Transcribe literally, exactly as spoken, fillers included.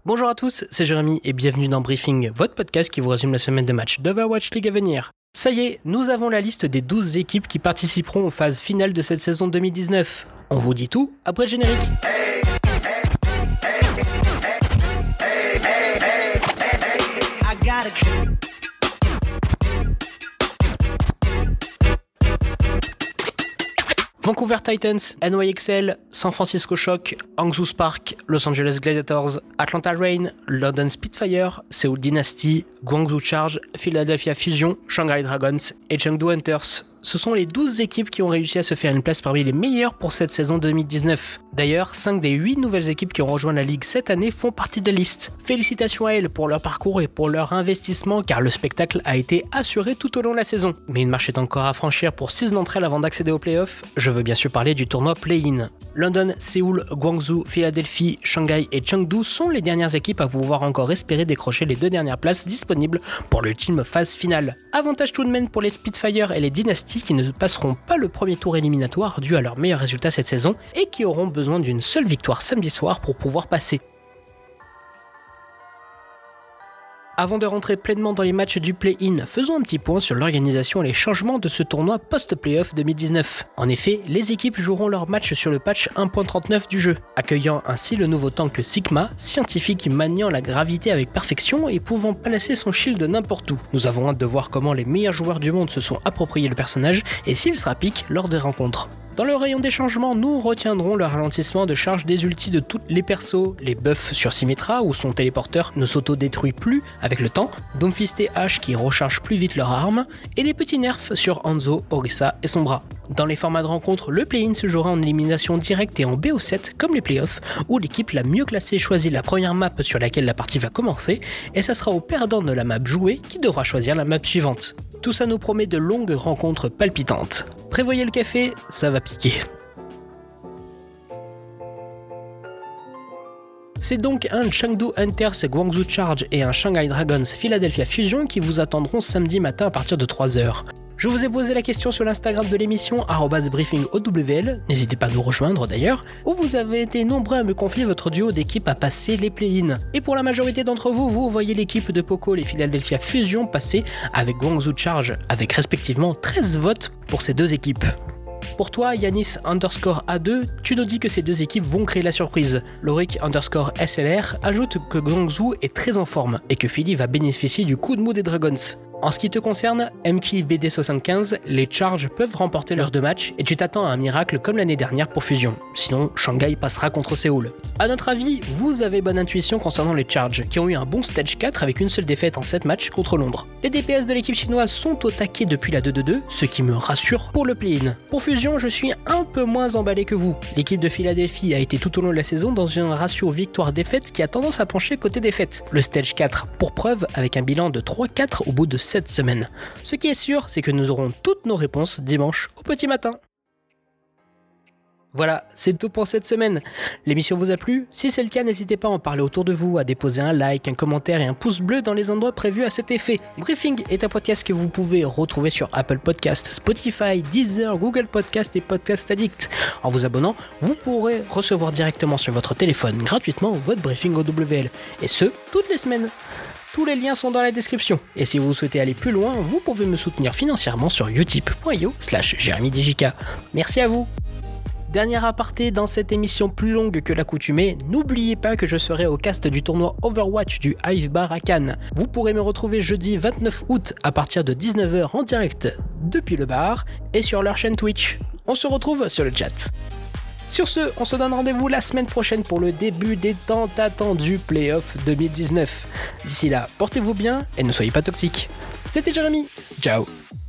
Bonjour à tous, c'est Jérémy et bienvenue dans Briefing, votre podcast qui vous résume la semaine de match d'Overwatch League à venir. Ça y est, nous avons la liste des douze équipes qui participeront aux phases finales de cette saison deux mille dix-neuf. On vous dit tout après le générique. Vancouver Titans, N Y X L, San Francisco Shock, Hangzhou Spark, Los Angeles Gladiators, Atlanta Reign, London Spitfire, Seoul Dynasty, Guangzhou Charge, Philadelphia Fusion, Shanghai Dragons et Chengdu Hunters. Ce sont les douze équipes qui ont réussi à se faire une place parmi les meilleures pour cette saison deux mille dix-neuf. D'ailleurs, cinq des huit nouvelles équipes qui ont rejoint la ligue cette année font partie de la liste. Félicitations à elles pour leur parcours et pour leur investissement car le spectacle a été assuré tout au long de la saison. Mais une marche est encore à franchir pour six d'entre elles avant d'accéder aux playoffs. Je veux bien sûr parler du tournoi Play-In. London, Séoul, Guangzhou, Philadelphie, Shanghai et Chengdu sont les dernières équipes à pouvoir encore espérer décrocher les deux dernières places disponibles pour l'ultime phase finale. Avantage tout de même pour les Spitfire et les Dynasties qui ne passeront pas le premier tour éliminatoire dû à leurs meilleurs résultats cette saison et qui auront besoin d'une seule victoire samedi soir pour pouvoir passer. Avant de rentrer pleinement dans les matchs du play-in, faisons un petit point sur l'organisation et les changements de ce tournoi post-playoff deux mille dix-neuf. En effet, les équipes joueront leurs matchs sur le patch un point trente-neuf du jeu, accueillant ainsi le nouveau tank Sigma, scientifique maniant la gravité avec perfection et pouvant placer son shield n'importe où. Nous avons hâte de voir comment les meilleurs joueurs du monde se sont appropriés le personnage et s'il sera pique lors des rencontres. Dans le rayon des changements, nous retiendrons le ralentissement de charge des ultis de tous les persos, les buffs sur Symmetra où son téléporteur ne s'auto-détruit plus avec le temps, Doomfist et Ashe qui rechargent plus vite leurs armes, et les petits nerfs sur Hanzo, Orisa et son bras. Dans les formats de rencontre, le play-in se jouera en élimination directe et en B O sept comme les playoffs, où l'équipe la mieux classée choisit la première map sur laquelle la partie va commencer, et ça sera au perdant de la map jouée qui devra choisir la map suivante. Tout ça nous promet de longues rencontres palpitantes. Prévoyez le café, ça va piquer. C'est donc un Chengdu Hunters Guangzhou Charge et un Shanghai Dragons Philadelphia Fusion qui vous attendront samedi matin à partir de trois heures. Je vous ai posé la question sur l'Instagram de l'émission arobase briefing O W L, n'hésitez pas à nous rejoindre d'ailleurs, où vous avez été nombreux à me confier votre duo d'équipes à passer les play-in. Et pour la majorité d'entre vous, vous voyez l'équipe de Poco, les Philadelphia Fusion, passer avec Guangzhou Charge, avec respectivement treize votes pour ces deux équipes. Pour toi, Yanis underscore A deux, tu nous dis que ces deux équipes vont créer la surprise. Loric underscore S L R ajoute que Guangzhou est très en forme et que Philly va bénéficier du coup de mou des Dragons. En ce qui te concerne, M K B D soixante-quinze, les Charges peuvent remporter leurs deux matchs et tu t'attends à un miracle comme l'année dernière pour Fusion. Sinon, Shanghai passera contre Séoul. A notre avis, vous avez bonne intuition concernant les Charges, qui ont eu un bon stage quatre avec une seule défaite en sept matchs contre Londres. Les D P S de l'équipe chinoise sont au taquet depuis la deux deux deux, ce qui me rassure pour le play-in. Pour Fusion, je suis un peu moins emballé que vous. L'équipe de Philadelphie a été tout au long de la saison dans un ratio victoire-défaite qui a tendance à pencher côté défaite. Le stage quatre pour preuve avec un bilan de trois quatre au bout de cette semaine. Ce qui est sûr, c'est que nous aurons toutes nos réponses dimanche au petit matin. Voilà, c'est tout pour cette semaine. L'émission vous a plu ? Si c'est le cas, n'hésitez pas à en parler autour de vous, à déposer un like, un commentaire et un pouce bleu dans les endroits prévus à cet effet. Briefing est un podcast que vous pouvez retrouver sur Apple Podcast, Spotify, Deezer, Google Podcast et Podcast Addict. En vous abonnant, vous pourrez recevoir directement sur votre téléphone gratuitement votre Briefing O W L. Et ce, toutes les semaines. Tous les liens sont dans la description. Et si vous souhaitez aller plus loin, vous pouvez me soutenir financièrement sur utip point io slash Jérémy D J K. Merci à vous. Dernier aparté dans cette émission plus longue que l'accoutumée, n'oubliez pas que je serai au cast du tournoi Overwatch du Hive Bar à Cannes. Vous pourrez me retrouver jeudi vingt-neuf août à partir de dix-neuf heures en direct depuis le bar et sur leur chaîne Twitch. On se retrouve sur le chat. Sur ce, on se donne rendez-vous la semaine prochaine pour le début des tant attendus playoffs deux mille dix-neuf. D'ici là, portez-vous bien et ne soyez pas toxiques. C'était Jérémy, ciao.